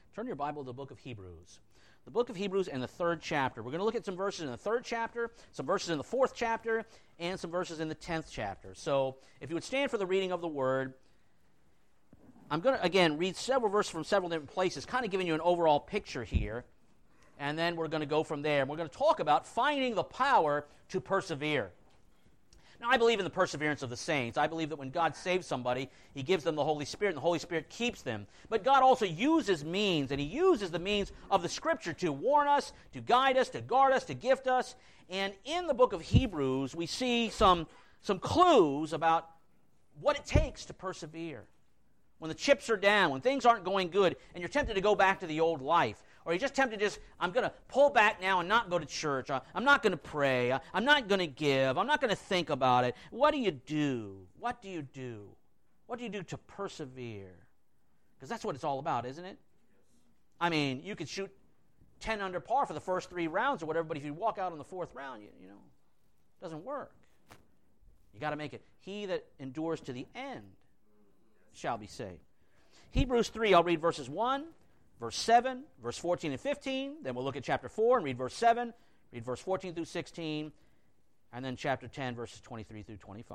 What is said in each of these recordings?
Turn your Bible to the book of Hebrews. The book of Hebrews and the 3rd chapter. We're going to look at some verses in the 3rd chapter, some verses in the 4th chapter, and some verses in the 10th chapter. So if you would stand for the reading of the Word, I'm going to, again, read several verses from several different places, kind of giving you an overall picture here, and then we're going to go from there. And we're going to talk about finding the power to persevere. Now, I believe in the perseverance of the saints. I believe that when God saves somebody, He gives them the Holy Spirit, and the Holy Spirit keeps them. But God also uses means, and He uses the means of the Scripture to warn us, to guide us, to guard us, to gift us. And in the book of Hebrews, we see some clues about what it takes to persevere. When the chips are down, when things aren't going good, and you're tempted to go back to the old life, or you're just tempted to I'm going to pull back now and not go to church. I'm not going to pray. I'm not going to give. I'm not going to think about it. What do you do? What do you do? What do you do to persevere? Because that's what it's all about, isn't it? I mean, you could shoot 10 under par for the first 3 rounds or whatever, but if you walk out on the 4th round, you know, it doesn't work. You got to make it. He that endures to the end shall be saved. Hebrews 3, I'll read verses 1, verse 7, verse 14 and 15. Then we'll look at chapter 4 and read verse 7, read verse 14 through 16, and then chapter 10, verses 23 through 25.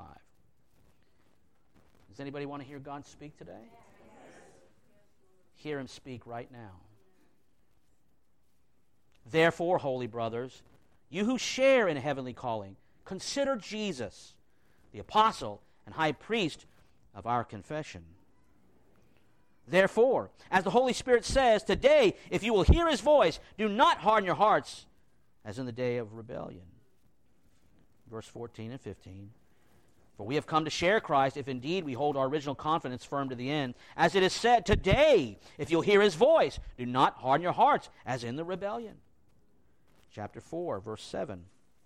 Does anybody want to hear God speak today? Yes. Hear Him speak right now. Therefore, holy brothers, you who share in a heavenly calling, consider Jesus, the apostle and high priest of our confession. Therefore, as the Holy Spirit says, today, if you will hear His voice, do not harden your hearts as in the day of rebellion. Verse 14 and 15. For we have come to share Christ, if indeed we hold our original confidence firm to the end. As it is said, today, if you'll hear His voice, do not harden your hearts as in the rebellion. Chapter 4, verse 7.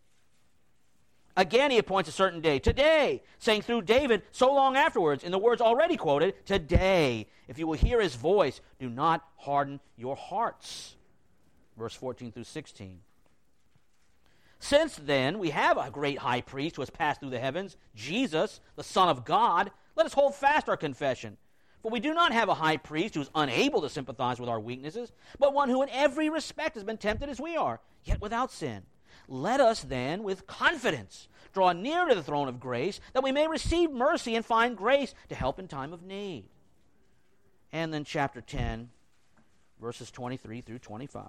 Again He appoints a certain day, today, saying through David so long afterwards, in the words already quoted, today, if you will hear His voice, do not harden your hearts. Verse 14 through 16. Since then we have a great high priest who has passed through the heavens, Jesus, the Son of God, let us hold fast our confession. For we do not have a high priest who is unable to sympathize with our weaknesses, but one who in every respect has been tempted as we are, yet without sin. Let us then, with confidence, draw near to the throne of grace, that we may receive mercy and find grace to help in time of need. And then chapter 10, verses 23 through 25.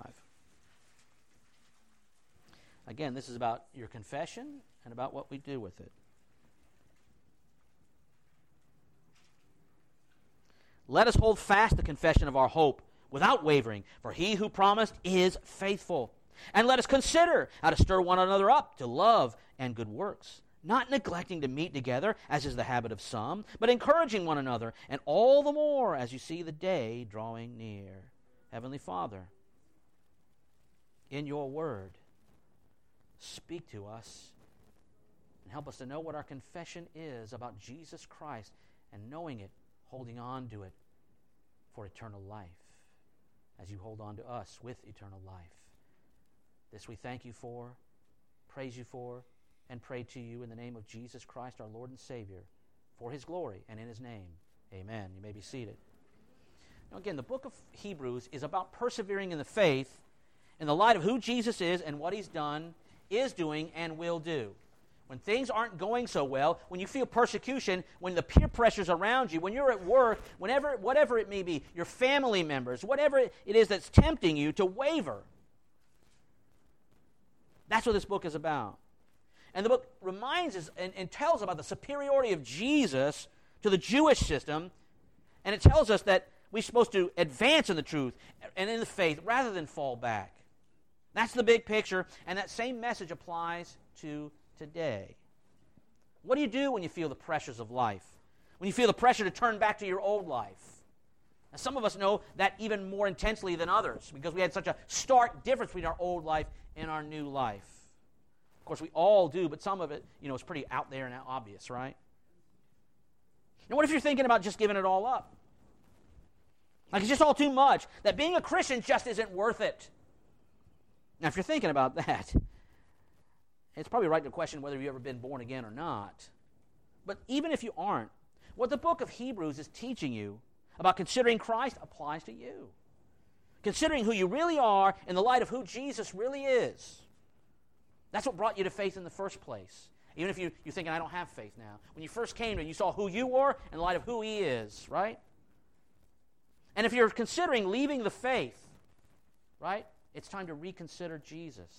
Again, this is about your confession and about what we do with it. Let us hold fast the confession of our hope without wavering, for He who promised is faithful. And let us consider how to stir one another up to love and good works, not neglecting to meet together, as is the habit of some, but encouraging one another, and all the more as you see the day drawing near. Heavenly Father, in your word, speak to us and help us to know what our confession is about Jesus Christ, and knowing it, holding on to it for eternal life, as you hold on to us with eternal life. This we thank you for, praise you for, and pray to you in the name of Jesus Christ, our Lord and Savior, for His glory and in His name. Amen. You may be seated. Now again, the book of Hebrews is about persevering in the faith in the light of who Jesus is and what He's done, is doing, and will do. When things aren't going so well, when you feel persecution, when the peer pressures around you, when you're at work, whatever it may be, your family members, whatever it is that's tempting you to waver. That's what this book is about. And the book reminds us and tells about the superiority of Jesus to the Jewish system, and it tells us that we're supposed to advance in the truth and in the faith rather than fall back. That's the big picture, and that same message applies to today. What do you do when you feel the pressures of life? When you feel the pressure to turn back to your old life? Now, some of us know that even more intensely than others because we had such a stark difference between our old life and our new life. Of course, we all do, but some of it, is pretty out there and obvious, right? And what if you're thinking about just giving it all up? Like it's just all too much, that being a Christian just isn't worth it. Now, if you're thinking about that, it's probably right to question whether you've ever been born again or not. But even if you aren't, what the book of Hebrews is teaching you about considering Christ applies to you. Considering who you really are in the light of who Jesus really is. That's what brought you to faith in the first place. Even if you're thinking, I don't have faith now. When you first came to Him, you saw who you were in the light of who He is, right? And if you're considering leaving the faith, right, it's time to reconsider Jesus.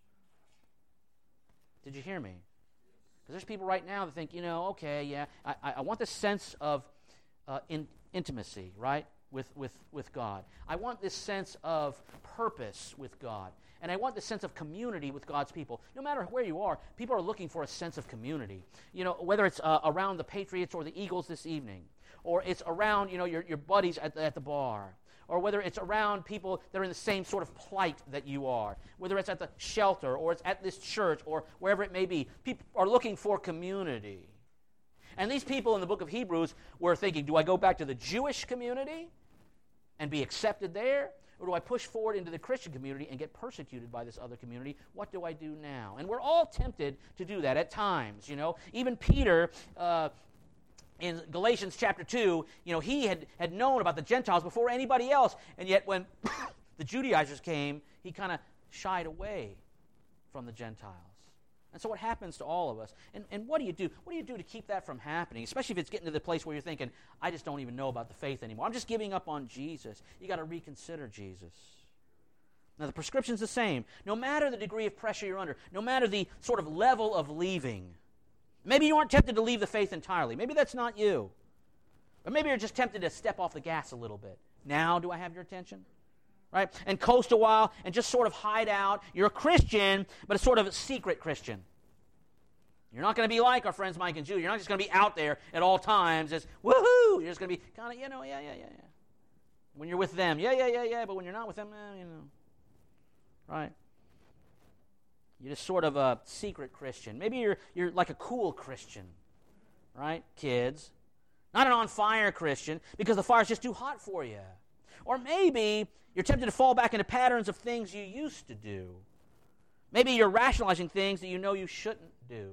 Did you hear me? Because there's people right now that think, okay, yeah, I want this sense of intimacy, right, with God. I want this sense of purpose with God. And I want this sense of community with God's people. No matter where you are, people are looking for a sense of community. Whether it's around the Patriots or the Eagles this evening, or it's around, your buddies at the bar, or whether it's around people that are in the same sort of plight that you are, whether it's at the shelter, or it's at this church, or wherever it may be. People are looking for community. And these people in the book of Hebrews were thinking, do I go back to the Jewish community and be accepted there? Or do I push forward into the Christian community and get persecuted by this other community? What do I do now? And we're all tempted to do that at times, Even Peter, in Galatians chapter 2, he had known about the Gentiles before anybody else. And yet when the Judaizers came, he kind of shied away from the Gentiles. And so what happens to all of us? And what do you do? What do you do to keep that from happening? Especially if it's getting to the place where you're thinking, I just don't even know about the faith anymore. I'm just giving up on Jesus. You got to reconsider Jesus. Now the prescription's the same. No matter the degree of pressure you're under, no matter the sort of level of leaving. Maybe you aren't tempted to leave the faith entirely. Maybe that's not you. Or maybe you're just tempted to step off the gas a little bit. Now do I have your attention? Right? And coast a while and just sort of hide out. You're a Christian, but a sort of a secret Christian. You're not going to be like our friends Mike and Julie. You're not just going to be out there at all times as, woohoo! You're just going to be kind of, yeah. When you're with them, yeah. But when you're not with them, Right? You're just sort of a secret Christian. Maybe you're like a cool Christian. Right? Kids. Not an on-fire Christian because the fire's just too hot for you. Or maybe you're tempted to fall back into patterns of things you used to do. Maybe you're rationalizing things that you know you shouldn't do.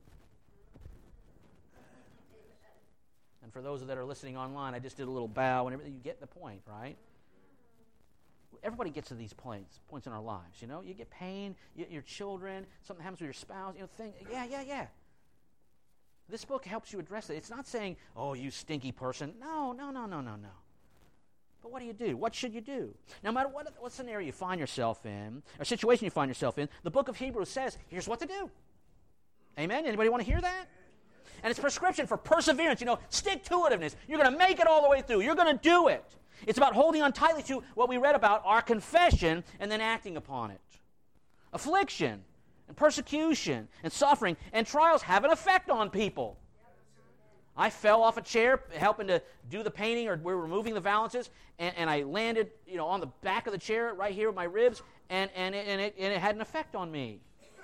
And for those that are listening online, I just did a little bow and everything. You get the point, right? Everybody gets to these points in our lives, You get pain, your children, something happens with your spouse, yeah. This book helps you address it. It's not saying, oh, you stinky person. No. But what do you do? What should you do? No matter what scenario you find yourself in, or situation you find yourself in, the book of Hebrews says, here's what to do. Amen? Anybody want to hear that? And it's prescription for perseverance, stick-to-itiveness. You're going to make it all the way through. You're going to do it. It's about holding on tightly to what we read about, our confession, and then acting upon it. Affliction and persecution and suffering and trials have an effect on people. I fell off a chair helping to do the painting, or we're removing the valances, and I landed, on the back of the chair right here with my ribs, and it had an effect on me.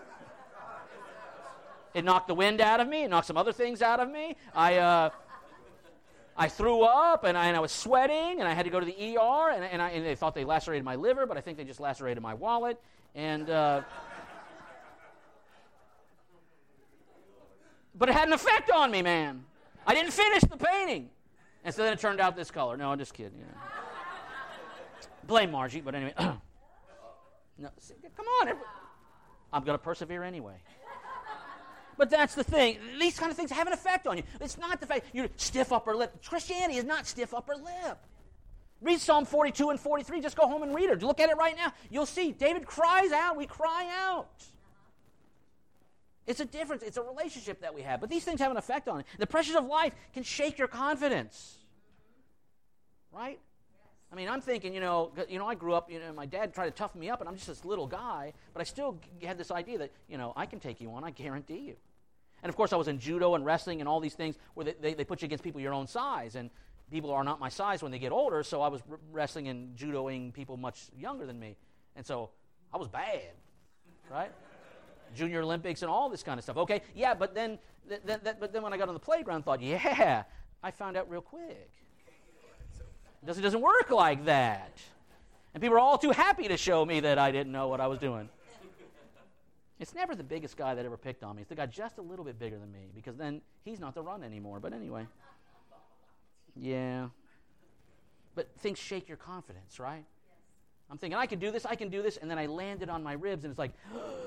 It knocked the wind out of me. It knocked some other things out of me. I threw up, and I was sweating, and I had to go to the ER, and they thought they lacerated my liver, but I think they just lacerated my wallet, and but it had an effect on me, man. I didn't finish the painting. And so then it turned out this color. No, I'm just kidding. Blame Margie, but anyway. No, come on. I'm going to persevere anyway. But that's the thing. These kind of things have an effect on you. It's not the fact you're stiff upper lip. Christianity is not stiff upper lip. Read Psalm 42 and 43. Just go home and read it. Look at it right now. You'll see. David cries out. We cry out. It's a difference. It's a relationship that we have. But these things have an effect on it. The pressures of life can shake your confidence. Right? I mean, I'm thinking, I grew up, my dad tried to toughen me up, and I'm just this little guy, but I still had this idea that, I can take you on, I guarantee you. And, of course, I was in judo and wrestling and all these things where they put you against people your own size, and people are not my size when they get older, so I was wrestling and judoing people much younger than me. And so I was bad, right? Junior Olympics and all this kind of stuff. Okay, yeah, but then when I got on the playground, I thought, yeah, I found out real quick. It doesn't work like that. And people are all too happy to show me that I didn't know what I was doing. It's never the biggest guy that ever picked on me. It's the guy just a little bit bigger than me, because then he's not the run anymore. But anyway. Yeah. But things shake your confidence, right? I'm thinking, I can do this, and then I landed on my ribs, and it's like,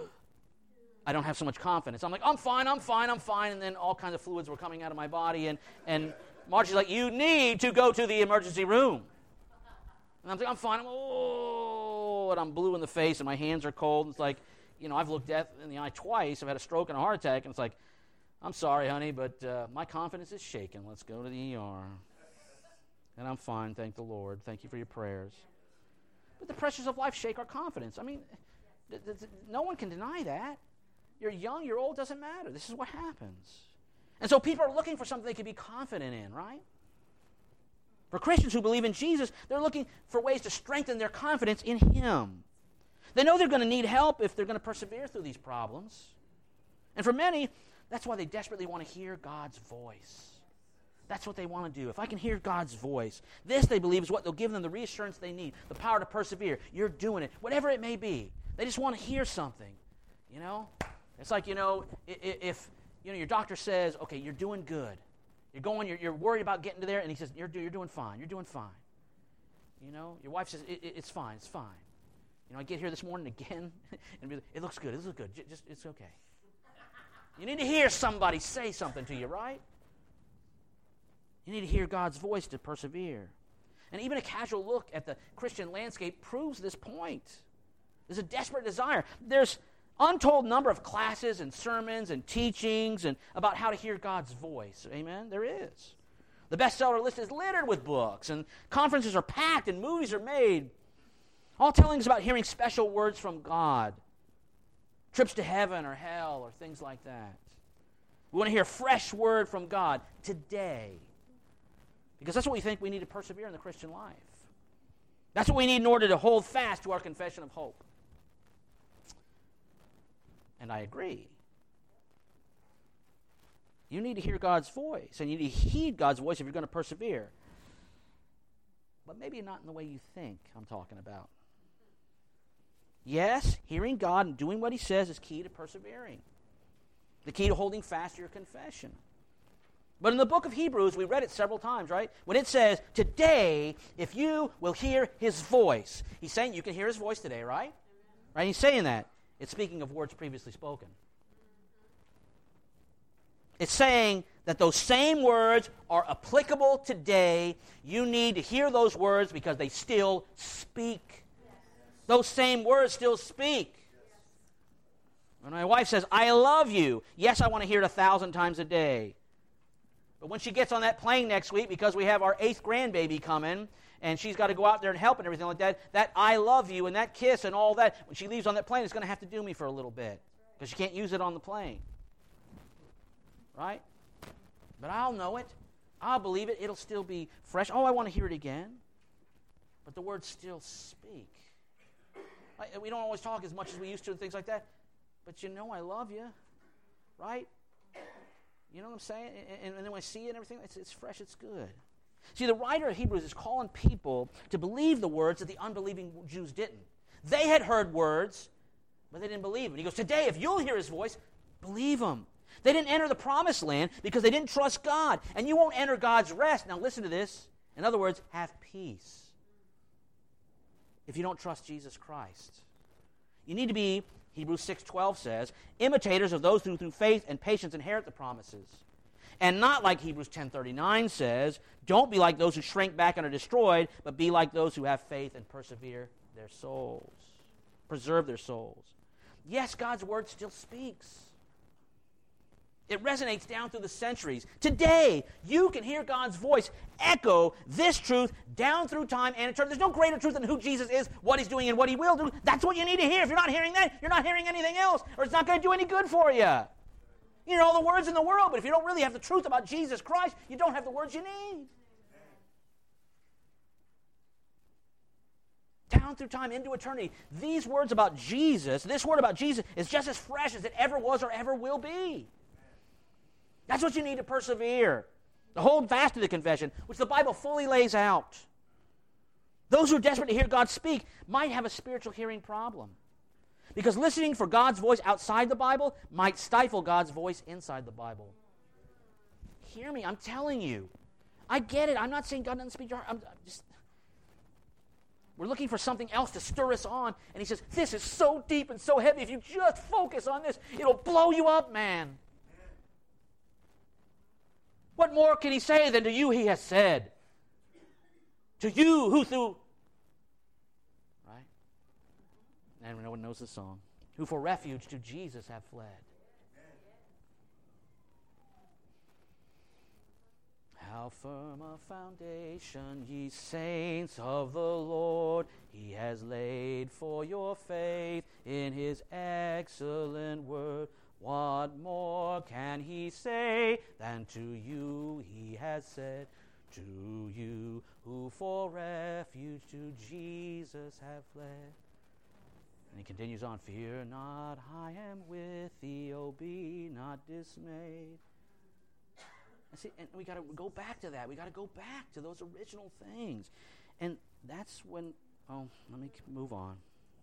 I don't have so much confidence. I'm like, I'm fine, and then all kinds of fluids were coming out of my body, and Margie's like, you need to go to the emergency room. And I'm like, I'm fine, and I'm blue in the face, and my hands are cold, and it's like, I've looked death in the eye twice, I've had a stroke and a heart attack, and it's like, I'm sorry, honey, but my confidence is shaken. Let's go to the ER. And I'm fine, thank the Lord. Thank you for your prayers. But the pressures of life shake our confidence. I mean, no one can deny that. You're young, you're old, doesn't matter. This is what happens. And so people are looking for something they can be confident in, right? For Christians who believe in Jesus, they're looking for ways to strengthen their confidence in Him. They know they're going to need help if they're going to persevere through these problems. And for many, that's why they desperately want to hear God's voice. That's what they want to do. If I can hear God's voice, this, they believe, is what will give them the reassurance they need, the power to persevere. You're doing it, whatever it may be. They just want to hear something, It's like, if, your doctor says, okay, you're doing good. You're worried about getting to there, and he says, you're doing fine. You're doing fine. Your wife says, it's fine. It's fine. I get here this morning again, and it looks good. Just, it's okay. You need to hear somebody say something to you, right? You need to hear God's voice to persevere. And even a casual look at the Christian landscape proves this point. There's a desperate desire. There's untold number of classes and sermons and teachings and about how to hear God's voice. Amen? There is. The bestseller list is littered with books, and conferences are packed, and movies are made, all telling us about hearing special words from God. Trips to heaven or hell or things like that. We want to hear a fresh word from God today. Because that's what we think we need to persevere in the Christian life. That's what we need in order to hold fast to our confession of hope. And I agree. You need to hear God's voice, and you need to heed God's voice if you're going to persevere. But maybe not in the way you think I'm talking about. Yes, hearing God and doing what He says is key to persevering. The key to holding fast to your confession. But in the book of Hebrews, we read it several times, right? When it says, today, if you will hear His voice. He's saying you can hear His voice today, right? Right? He's saying that. It's speaking of words previously spoken. It's saying that those same words are applicable today. You need to hear those words because they still speak. Those same words still speak. When my wife says, I love you, yes, I want to hear it 1,000 times a day. But when she gets on that plane next week, because we have our 8th grandbaby coming, and she's got to go out there and help and everything like that, that I love you and that kiss and all that, when she leaves on that plane, it's going to have to do me for a little bit. Because she can't use it on the plane. Right? But I'll know it. I'll believe it. It'll still be fresh. Oh, I want to hear it again. But the words still speak. We don't always talk as much as we used to and things like that. But I love you. Right? You know what I'm saying? And then when I see it and everything, it's fresh, it's good. See, the writer of Hebrews is calling people to believe the words that the unbelieving Jews didn't. They had heard words, but they didn't believe him. He goes, today, if you'll hear His voice, believe Him. They didn't enter the promised land because they didn't trust God. And you won't enter God's rest. Now listen to this. In other words, have peace if you don't trust Jesus Christ. You need to be, Hebrews 6:12 says, imitators of those who through faith and patience inherit the promises. And not like Hebrews 10:39 says, don't be like those who shrink back and are destroyed, but be like those who have faith and persevere their souls. Preserve their souls. Yes, God's word still speaks. It resonates down through the centuries. Today, you can hear God's voice echo this truth down through time and eternity. There's no greater truth than who Jesus is, what He's doing, and what He will do. That's what you need to hear. If you're not hearing that, you're not hearing anything else, or it's not going to do any good for you. You know all the words in the world, but if you don't really have the truth about Jesus Christ, you don't have the words you need. Down through time into eternity, these words about Jesus, this word about Jesus is just as fresh as it ever was or ever will be. That's what you need to persevere. To hold fast to the confession, which the Bible fully lays out. Those who are desperate to hear God speak might have a spiritual hearing problem. Because listening for God's voice outside the Bible might stifle God's voice inside the Bible. Hear me, I'm telling you. I get it. I'm not saying God doesn't speak to your heart. We're looking for something else to stir us on. And he says, this is so deep and so heavy. If you just focus on this, it'll blow you up, man. What more can he say than to you he has said? To you who through... Right? And no one knows the song. Who for refuge to Jesus have fled. How firm a foundation, ye saints of the Lord, he has laid for your faith in his excellent word. What more can he say than to you he has said? To you who for refuge to Jesus have fled. And he continues on, fear not, I am with thee, O be not dismayed. And we got to go back to that. We got to go back to those original things. And that's when, let me move on.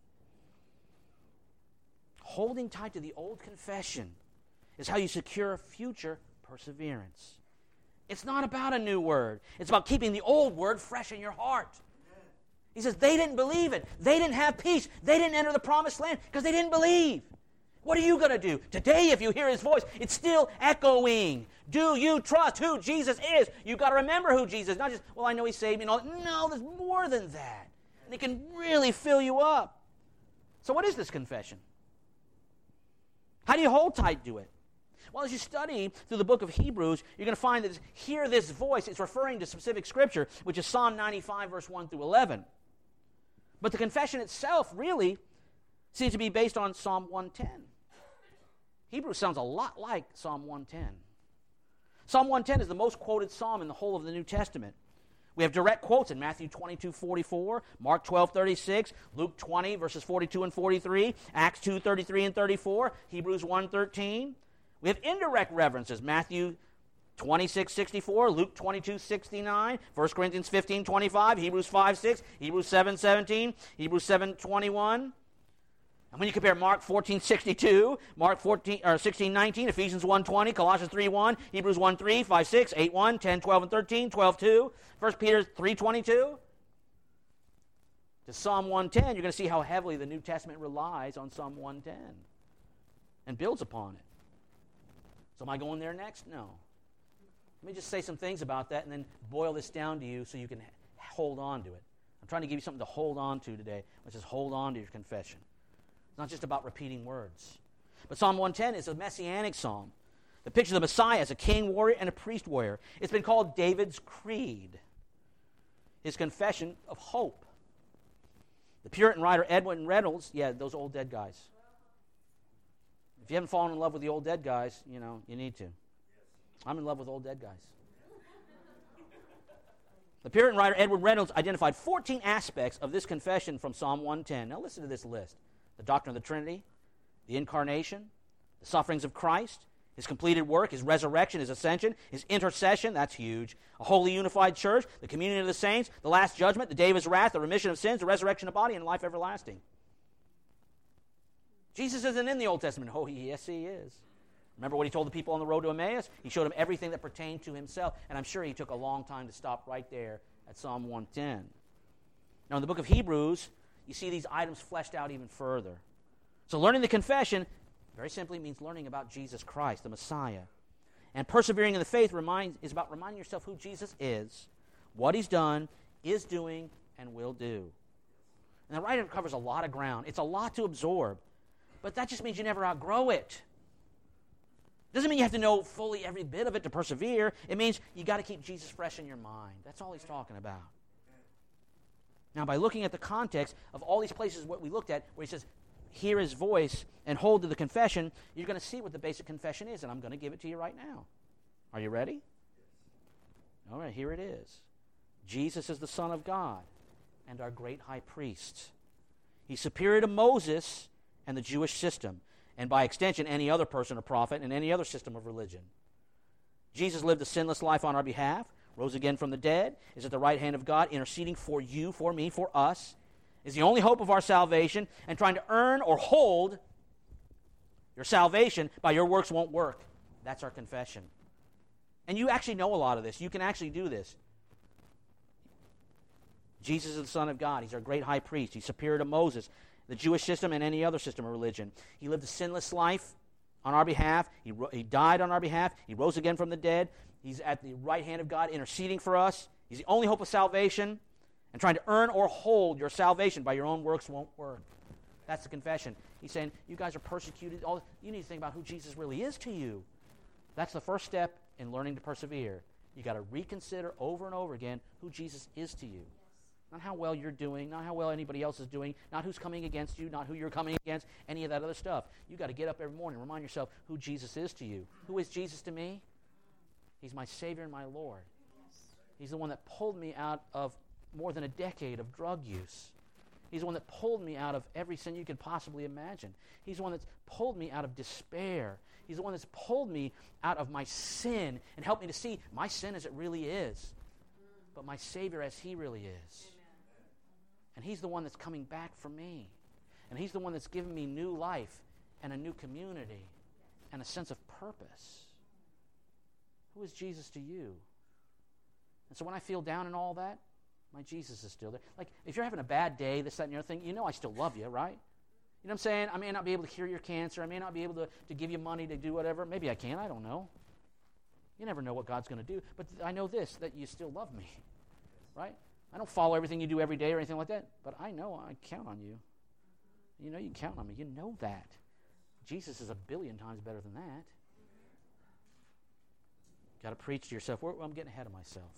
Holding tight to the old confession is how you secure future perseverance. It's not about a new word. It's about keeping the old word fresh in your heart. He says they didn't believe it. They didn't have peace. They didn't enter the promised land because they didn't believe. What are you going to do? Today, if you hear his voice, it's still echoing. Do you trust who Jesus is? You've got to remember who Jesus is. Not just, well, I know he saved me and all that. No, there's more than that. And it can really fill you up. So what is this confession? How do you hold tight to it? Well, as you study through the book of Hebrews, you're going to find that hear this voice. It's referring to specific scripture, which is Psalm 95, verse 1 through 11. But the confession itself really seems to be based on Psalm 110. Hebrews sounds a lot like Psalm 110. Psalm 110 is the most quoted psalm in the whole of the New Testament. We have direct quotes in Matthew 22:44, Mark 12:36, Luke 20, verses 42 and 43, Acts 2:33 and 34, Hebrews 1:13. We have indirect references, Matthew 26:64, Luke 22:69, 1 Corinthians 15:25, Hebrews 5:6, Hebrews 7:17, Hebrews 7:21. And when you compare Mark 14:62, Mark 16:19, Ephesians 1:20, Colossians 3:1, Hebrews 1:3, 5:6, 8:1, 10:12 and 13, 12:2, 1 Peter 3:22, to Psalm 110, you're going to see how heavily the New Testament relies on Psalm 110 and builds upon it. So am I going there next? No. Let me just say some things about that and then boil this down to you so you can hold on to it. I'm trying to give you something to hold on to today, which is hold on to your confession. Not just about repeating words. But Psalm 110 is a messianic psalm that pictures the Messiah as a king warrior and a priest warrior. It's been called David's creed, his confession of hope. The Puritan writer Edwin Reynolds, those old dead guys. If you haven't fallen in love with the old dead guys, you need to. I'm in love with old dead guys. The Puritan writer Edwin Reynolds identified 14 aspects of this confession from Psalm 110. Now listen to this list. The doctrine of the Trinity, the incarnation, the sufferings of Christ, his completed work, his resurrection, his ascension, his intercession, that's huge, a holy unified church, the communion of the saints, the last judgment, the day of his wrath, the remission of sins, the resurrection of body, and life everlasting. Jesus isn't in the Old Testament. Oh, yes, he is. Remember what he told the people on the road to Emmaus? He showed them everything that pertained to himself, and I'm sure he took a long time to stop right there at Psalm 110. Now, in the book of Hebrews, you see these items fleshed out even further. So learning the confession, very simply, means learning about Jesus Christ, the Messiah. And persevering in the faith is about reminding yourself who Jesus is, what he's done, is doing, and will do. And the writer covers a lot of ground. It's a lot to absorb. But that just means you never outgrow it. Doesn't mean you have to know fully every bit of it to persevere. It means you got to keep Jesus fresh in your mind. That's all he's talking about. Now, by looking at the context of all these places what we looked at, where he says, hear his voice and hold to the confession, you're going to see what the basic confession is, and I'm going to give it to you right now. Are you ready? All right, here it is. Jesus is the Son of God and our great high priest. He's superior to Moses and the Jewish system, and by extension, any other person or prophet and any other system of religion. Jesus lived a sinless life on our behalf, rose again from the dead, is at the right hand of God, interceding for you, for me, for us, is the only hope of our salvation, and trying to earn or hold your salvation by your works won't work. That's our confession. And you actually know a lot of this. You can actually do this. Jesus is the Son of God. He's our great high priest. He's superior to Moses, the Jewish system, and any other system of religion. He lived a sinless life on our behalf. He died on our behalf. He rose again from the dead. He's at the right hand of God interceding for us. He's the only hope of salvation. And trying to earn or hold your salvation by your own works won't work. That's the confession. He's saying, you guys are persecuted. You need to think about who Jesus really is to you. That's the first step in learning to persevere. You got to reconsider over and over again who Jesus is to you. Not how well you're doing, not how well anybody else is doing, not who's coming against you, not who you're coming against, any of that other stuff. You got to get up every morning and remind yourself who Jesus is to you. Who is Jesus to me? He's my Savior and my Lord. He's the one that pulled me out of more than a decade of drug use. He's the one that pulled me out of every sin you could possibly imagine. He's the one that's pulled me out of despair. He's the one that's pulled me out of my sin and helped me to see my sin as it really is, but my Savior as He really is. And He's the one that's coming back for me. And He's the one that's given me new life and a new community and a sense of purpose. Who is Jesus to you? And so when I feel down and all that, my Jesus is still there. Like, if you're having a bad day, this, that, and the other thing, you know I still love you, right? You know what I'm saying? I may not be able to cure your cancer. I may not be able to give you money to do whatever. Maybe I can. I don't know. You never know what God's going to do. But I know this, that you still love me, right? I don't follow everything you do every day or anything like that, but I know I count on you. You know you can count on me. You know that. Jesus is 1,000,000,000 times better than that. Got to preach to yourself. Well, I'm getting ahead of myself.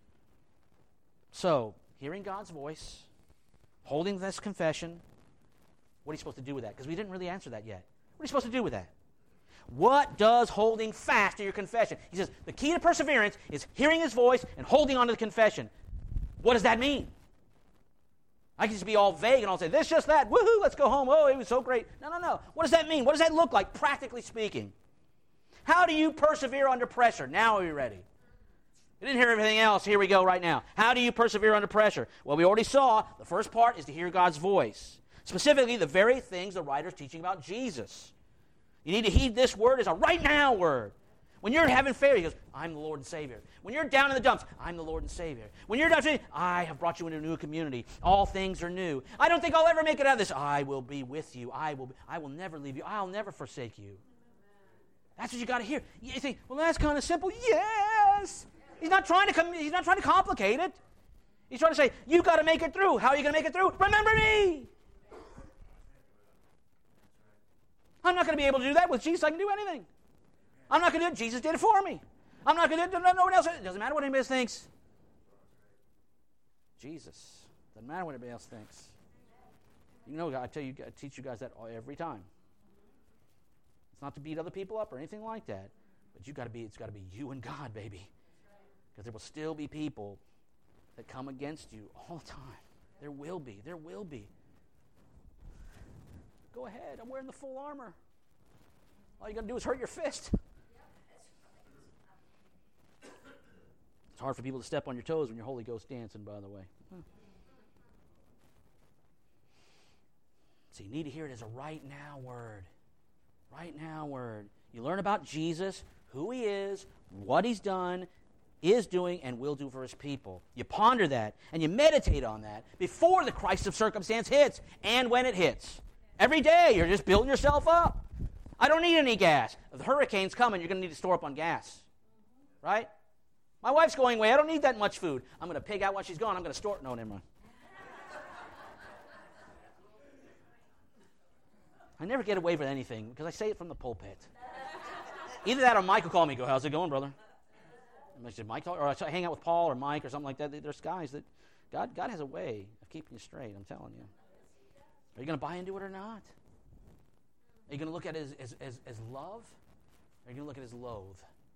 So, hearing God's voice, holding this confession, what are you supposed to do with that? Because we didn't really answer that yet. What are you supposed to do with that? What does holding fast to your confession? He says, the key to perseverance is hearing His voice and holding on to the confession. What does that mean? I can just be all vague and I'll say, this, just that, woohoo, let's go home. Oh, it was so great. No. What does that mean? What does that look like, practically speaking? How do you persevere under pressure? Now are you ready? We didn't hear everything else. Here we go right now. How do you persevere under pressure? Well, we already saw the first part is to hear God's voice. Specifically, the very things the writer's teaching about Jesus. You need to heed this word as a right now word. When you're having failure, He goes, I'm the Lord and Savior. When you're down in the dumps, I'm the Lord and Savior. When you're down, I have brought you into a new community. All things are new. I don't think I'll ever make it out of this. I will be with you. I will never leave you. I'll never forsake you. That's what you got to hear. You think, well, that's kind of simple. Yes. He's not trying to complicate it. He's trying to say, you got to make it through. How are you going to make it through? Remember me. I'm not going to be able to do that. With Jesus, I can do anything. I'm not going to do it. Jesus did it for me. I'm not going to do it. No one else. It doesn't matter what anybody else thinks. Jesus. Doesn't matter what anybody else thinks. You know, I teach you guys that every time. It's not to beat other people up or anything like that. But it's got to be you and God, baby. Because there will still be people that come against you all the time. There will be. Go ahead. I'm wearing the full armor. All you got to do is hurt your fist. It's hard for people to step on your toes when you're Holy Ghost dancing, by the way. So you need to hear it as a right now word. Right now word. You learn about Jesus, who He is, what He's done, is doing, and will do for His people. You ponder that, and you meditate on that before the crisis of circumstance hits and when it hits. Every day, you're just building yourself up. I don't need any gas. If the hurricane's coming, you're going to need to store up on gas. Right? My wife's going away. I don't need that much food. I'm going to pig out while she's gone. I'm going to store it. No, never mind. I never get away with anything because I say it from the pulpit. Either that or Mike will call me and go, how's it going, brother? I said, Mike, or I hang out with Paul or Mike or something like that. There's guys that God has a way of keeping you straight, I'm telling you. Are you going to buy into it or not? Are you going to look at it as love? Or are you going to look at it as loathe?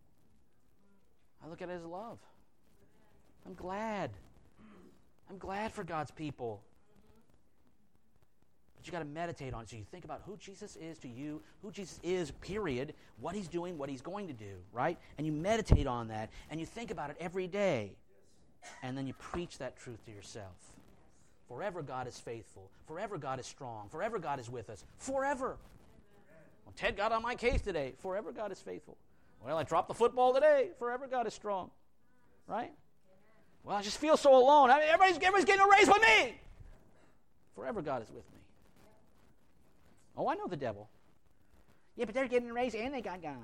I look at it as love. I'm glad. I'm glad for God's people. But you got to meditate on it. So you think about who Jesus is to you, who Jesus is, period, what He's doing, what He's going to do, right? And you meditate on that, and you think about it every day. And then you preach that truth to yourself. Forever God is faithful. Forever God is strong. Forever God is with us. Forever. Well, Ted got on my case today. Forever God is faithful. Well, I dropped the football today. Forever God is strong. Right? Well, I just feel so alone. I mean, everybody's getting a raise but me. Forever God is with me. Oh, I know the devil. Yeah, but they're getting a raise and they got God.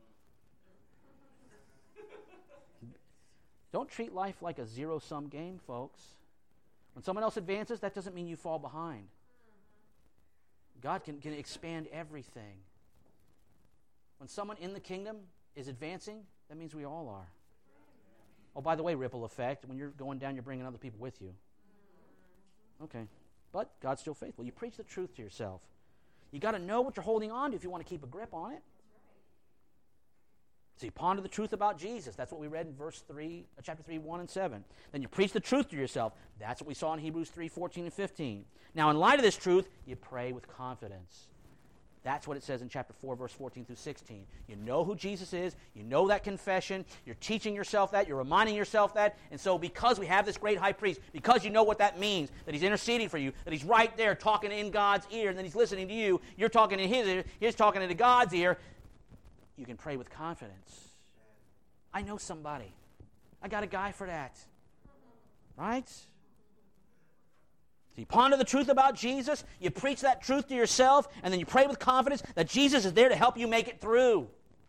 Don't treat life like a zero-sum game, folks. When someone else advances, that doesn't mean you fall behind. God can expand everything. When someone in the kingdom is advancing, that means we all are. Oh, by the way, ripple effect. When you're going down, you're bringing other people with you. Okay. But God's still faithful. You preach the truth to yourself. You got to know what you're holding on to if you want to keep a grip on it. So you ponder the truth about Jesus. That's what we read in chapter 3, 1 and 7. Then you preach the truth to yourself. That's what we saw in Hebrews 3, 14 and 15. Now, in light of this truth, you pray with confidence. That's what it says in chapter 4, verse 14 through 16. You know who Jesus is. You know that confession. You're teaching yourself that. You're reminding yourself that. And so because we have this great high priest, because you know what that means, that he's interceding for you, that he's right there talking in God's ear, and then he's listening to you, you're talking in his ear, he's talking into God's ear, you can pray with confidence. I know somebody. I got a guy for that. Right? So you ponder the truth about Jesus, you preach that truth to yourself, and then you pray with confidence that Jesus is there to help you make it through.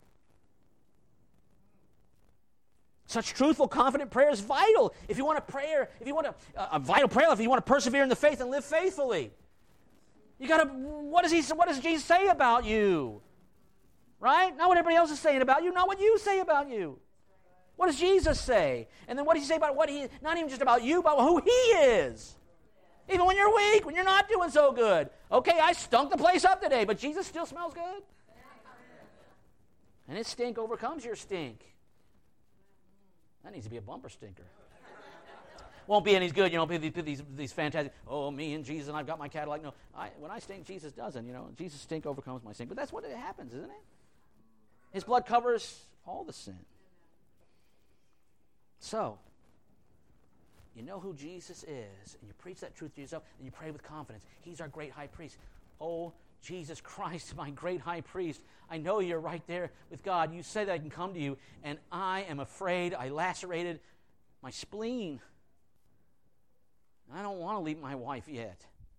Such truthful, confident prayer is vital. If you want a vital prayer life, if you want to persevere in the faith and live faithfully, you got to. What does Jesus say about you? Right? Not what everybody else is saying about you, not what you say about you. What does Jesus say? And then what does he say about not even just about you, but who he is? Even when you're weak, when you're not doing so good. Okay, I stunk the place up today, but Jesus still smells good. And his stink overcomes your stink. That needs to be a bumper stinker. Won't be any good, these fantastic, me and Jesus and I've got my Cadillac. No, when I stink, Jesus doesn't, Jesus' stink overcomes my stink. But that's what happens, isn't it? His blood covers all the sin. So, you know who Jesus is, and you preach that truth to yourself, and you pray with confidence. He's our great high priest. Oh, Jesus Christ, my great high priest, I know you're right there with God. You say that I can come to you, and I am afraid I lacerated my spleen. I don't want to leave my wife yet.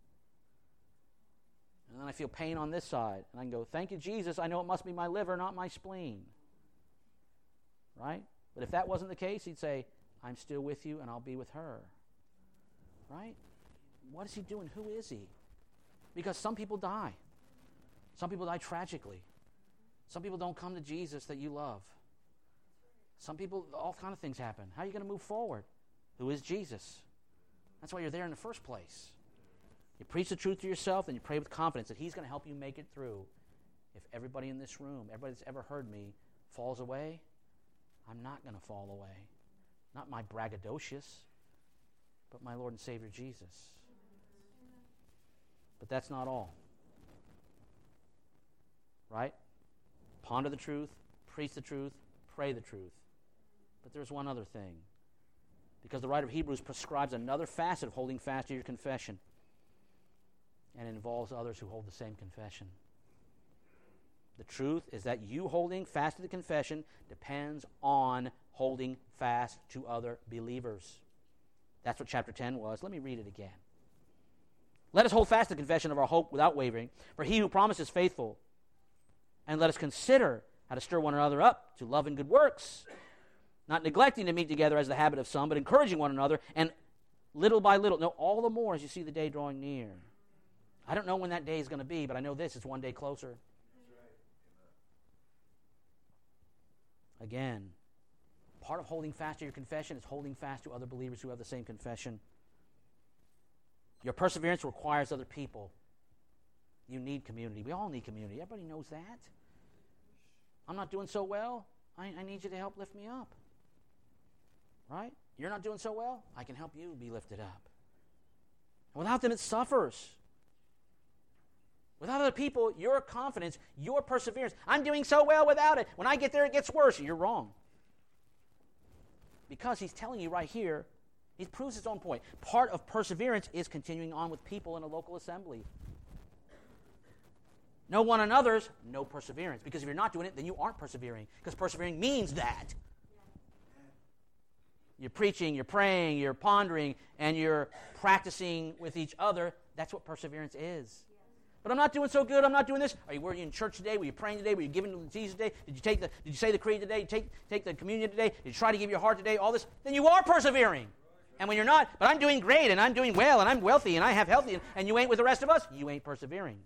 And then I feel pain on this side, and I can go, thank you, Jesus, I know it must be my liver, not my spleen. Right? But if that wasn't the case, he'd say, I'm still with you, and I'll be with her. Right? What is he doing? Who is he? Because some people die. Some people die tragically. Some people don't come to Jesus that you love. Some people, all kind of things happen. How are you going to move forward? Who is Jesus? That's why you're there in the first place. You preach the truth to yourself, and you pray with confidence that he's going to help you make it through. If everybody in this room, everybody that's ever heard me, falls away, I'm not going to fall away. Not my braggadocious, but my Lord and Savior Jesus. But that's not all. Right? Ponder the truth, preach the truth, pray the truth. But there's one other thing. Because the writer of Hebrews prescribes another facet of holding fast to your confession. And it involves others who hold the same confession. The truth is that you holding fast to the confession depends on holding fast to other believers. That's what chapter 10 was. Let me read it again. Let us hold fast to the confession of our hope without wavering, for he who promised is faithful. And let us consider how to stir one another up to love and good works, not neglecting to meet together as the habit of some, but encouraging one another, and little by little, no, all the more as you see the day drawing near. I don't know when that day is going to be, but I know this, it's one day closer. Again, part of holding fast to your confession is holding fast to other believers who have the same confession. Your perseverance requires other people. You need community. We all need community. Everybody knows that. I'm not doing so well. I need you to help lift me up. Right? You're not doing so well. I can help you be lifted up. And without them, it suffers. Without other people, your confidence, your perseverance, I'm doing so well without it. When I get there, it gets worse. You're wrong. Because he's telling you right here, he proves his own point. Part of perseverance is continuing on with people in a local assembly. No one another's, no perseverance. Because if you're not doing it, then you aren't persevering. Because persevering means that. you're preaching, you're praying, you're pondering, and you're practicing with each other, that's what perseverance is. But I'm not doing so good. I'm not doing this. Were you in church today? Were you praying today? Were you giving to Jesus today? Did you say the creed today? Take the communion today? Did you try to give your heart today? All this? Then you are persevering. And when you're not, but I'm doing great, and I'm doing well, and I'm wealthy, and I have healthy, and you ain't with the rest of us, you ain't persevering.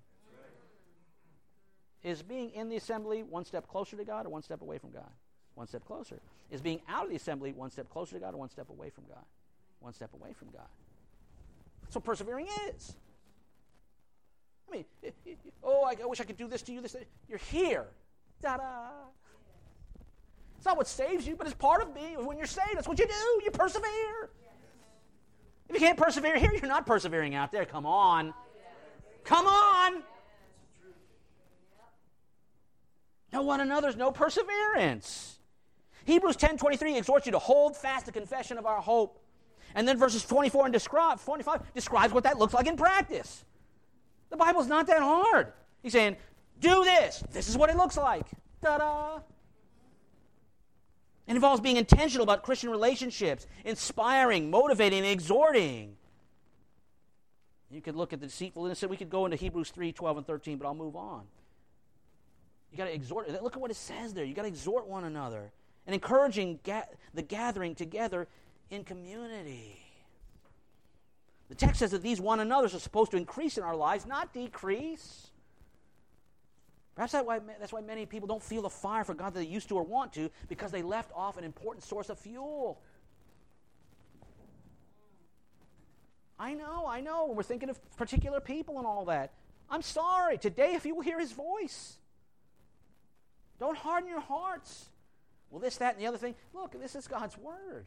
Is being in the assembly one step closer to God or one step away from God? One step closer. Is being out of the assembly one step closer to God or one step away from God? One step away from God. That's what persevering is. I mean, I wish I could do this to you. This. You're here. Ta-da. It's not what saves you, but it's part of being. When you're saved, that's what you do. You persevere. If you can't persevere here, you're not persevering out there. Come on. Come on. No one another's no perseverance. Hebrews 10:23 exhorts you to hold fast the confession of our hope. And then verses 24 and 25 describes what that looks like in practice. The Bible's not that hard. He's saying, do this. This is what it looks like. Ta-da. It involves being intentional about Christian relationships, inspiring, motivating, and exhorting. You could look at the deceitful innocent. We could go into Hebrews 3:12 and 13, but I'll move on. You got to exhort. Look at what it says there. You got to exhort one another and encouraging the gathering together in community. The text says that these one another's are supposed to increase in our lives, not decrease. Perhaps that's why many people don't feel the fire for God that they used to or want to, because they left off an important source of fuel. I know. We're thinking of particular people and all that. I'm sorry. Today, if you will hear His voice, don't harden your hearts. Well, this, that, and the other thing. Look, this is God's Word.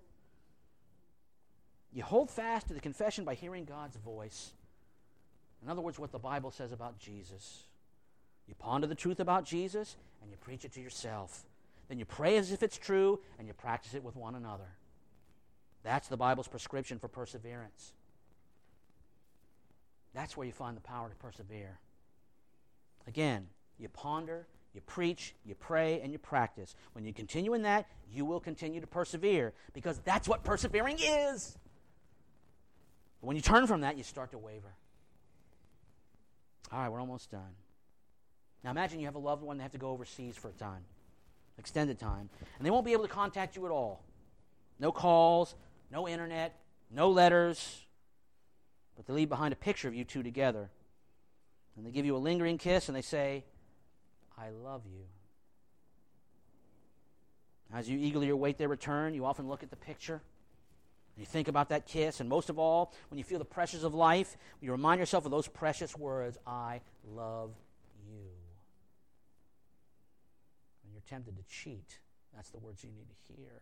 You hold fast to the confession by hearing God's voice. In other words, what the Bible says about Jesus. You ponder the truth about Jesus, and you preach it to yourself. Then you pray as if it's true, and you practice it with one another. That's the Bible's prescription for perseverance. That's where you find the power to persevere. Again, you ponder, you preach, you pray, and you practice. When you continue in that, you will continue to persevere, because that's what persevering is. But when you turn from that, you start to waver. All right, we're almost done. Now imagine you have a loved one that have to go overseas for a time, extended time, and they won't be able to contact you at all. No calls, no internet, no letters, but they leave behind a picture of you two together. And they give you a lingering kiss and they say, I love you. As you eagerly await their return, you often look at the picture. You think about that kiss, and most of all, when you feel the pressures of life, you remind yourself of those precious words, I love you. When you're tempted to cheat, that's the words you need to hear.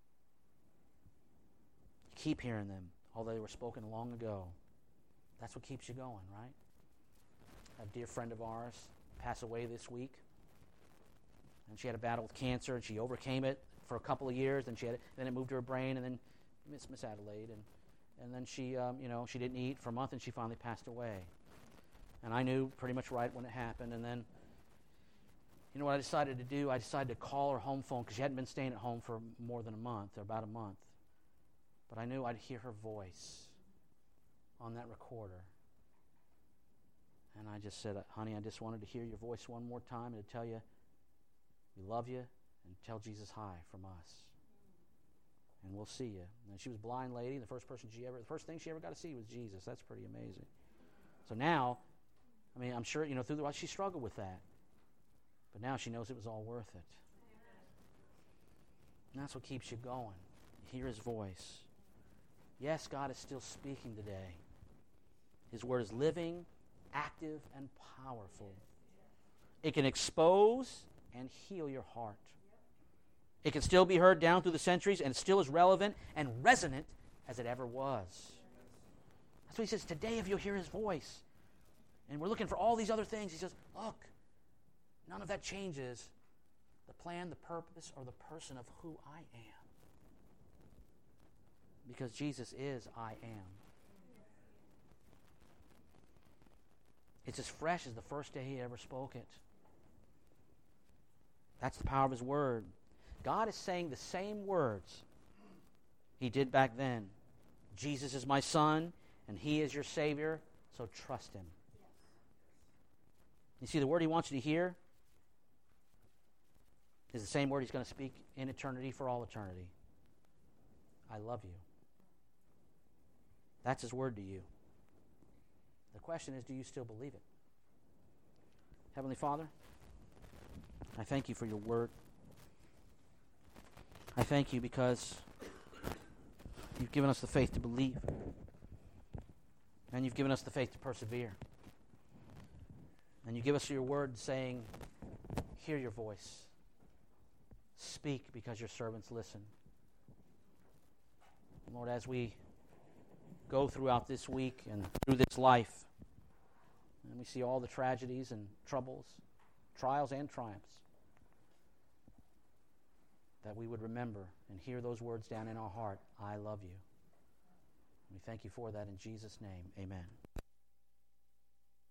You keep hearing them, although they were spoken long ago. That's what keeps you going, right? A dear friend of ours passed away this week, and she had a battle with cancer, and she overcame it for a couple of years, and then it moved to her brain, and then Miss Adelaide, and then she she didn't eat for a month, and she finally passed away. And I knew pretty much right when it happened, and then, you know what I decided to do? I decided to call her home phone, because she hadn't been staying at home for more than a month, or about a month. But I knew I'd hear her voice on that recorder. And I just said, honey, I just wanted to hear your voice one more time and to tell you we love you, and tell Jesus hi from us. And we'll see you. And she was a blind lady. The first thing she ever got to see was Jesus. That's pretty amazing. So now, I'm sure, through the while she struggled with that. But now she knows it was all worth it. And that's what keeps you going. You hear His voice. Yes, God is still speaking today. His word is living, active, and powerful. It can expose and heal your heart. It can still be heard down through the centuries, and still as relevant and resonant as it ever was. That's what He says, today if you'll hear His voice. And we're looking for all these other things. He says, look, none of that changes the plan, the purpose, or the person of who I am. Because Jesus is I am. It's as fresh as the first day He ever spoke it. That's the power of His word. God is saying the same words He did back then. Jesus is my son, and He is your Savior, so trust Him. You see, the word He wants you to hear is the same word He's going to speak in eternity for all eternity. I love you. That's His word to you. The question is, do you still believe it? Heavenly Father, I thank You for Your word. I thank You because You've given us the faith to believe. And You've given us the faith to persevere. And You give us Your word saying, hear Your voice. Speak because Your servants listen. Lord, as we go throughout this week and through this life, and we see all the tragedies and troubles, trials and triumphs, that we would remember and hear those words down in our heart, I love You. We thank You for that in Jesus' name. Amen.